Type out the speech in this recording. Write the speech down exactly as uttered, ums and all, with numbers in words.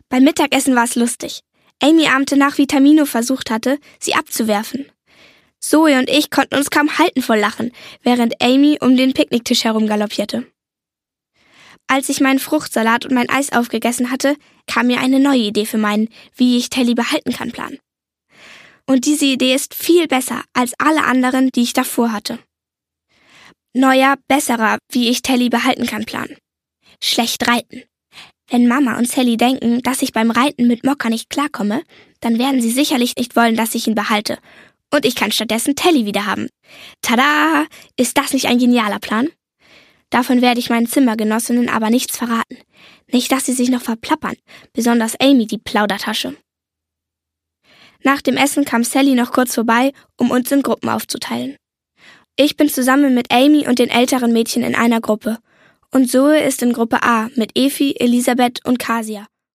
Beim Mittagessen war es lustig. Amy ahmte nach, wie Tamino versucht hatte, sie abzuwerfen. Zoe und ich konnten uns kaum halten vor Lachen, während Amy um den Picknicktisch herumgaloppierte. Als ich meinen Fruchtsalat und mein Eis aufgegessen hatte, kam mir eine neue Idee für meinen Wie ich Telly behalten kann Plan. Und diese Idee ist viel besser als alle anderen, die ich davor hatte. Neuer, besserer Wie ich Telly behalten kann Plan. Schlecht reiten. Wenn Mama und Sally denken, dass ich beim Reiten mit Mokka nicht klarkomme, dann werden sie sicherlich nicht wollen, dass ich ihn behalte. Und ich kann stattdessen Telly wieder haben. Tada! Ist das nicht ein genialer Plan? Davon werde ich meinen Zimmergenossinnen aber nichts verraten. Nicht, dass sie sich noch verplappern, besonders Amy, die Plaudertasche. Nach dem Essen kam Sally noch kurz vorbei, um uns in Gruppen aufzuteilen. Ich bin zusammen mit Amy und den älteren Mädchen in einer Gruppe. Und Zoe ist in Gruppe A mit Efi, Elisabeth und Kasia.